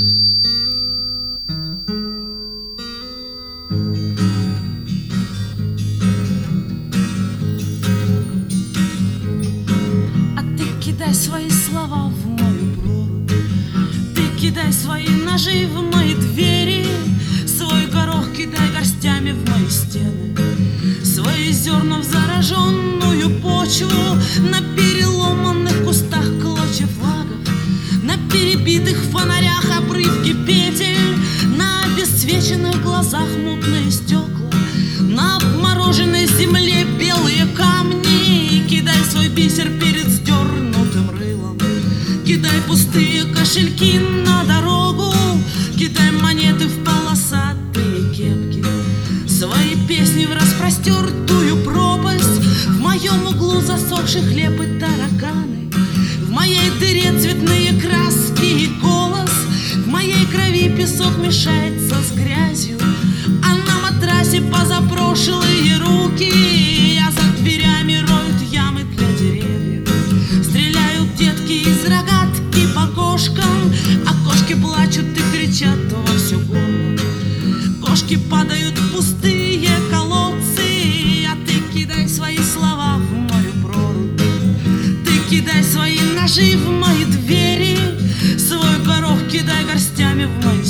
А ты кидай свои слова в мою прорубь, ты кидай свои ножи в мои двери, свой горох кидай горстями в мои стены, свои зерна в зараженную почву, на переломанных кустах клочья флагов, на перебитых фонарях обрывки петель, на обесцвеченных глазах мутные стекла, на обмороженной земле белые камни. Кидай свой бисер перед сдернутым рылом, кидай пустые кошельки на дорогу, кидай монеты в полосатые кепки, свои песни в распростертую пропасть. В моем углу засохший хлеб и тараканы, в моей дыре цветные краски и голос, в моей крови песок мешается с грязью, а на матрасе позапрошлые руки. А за дверями роют ямы для деревьев, стреляют детки из рогатки по кошкам, а кошки плачут и кричат во всё горло. Кошки падают в пустые колодцы, а ты кидай свои слова в мою прорубь, ты кидай свои ножи в мои двери, свой горох кидай горстями в мои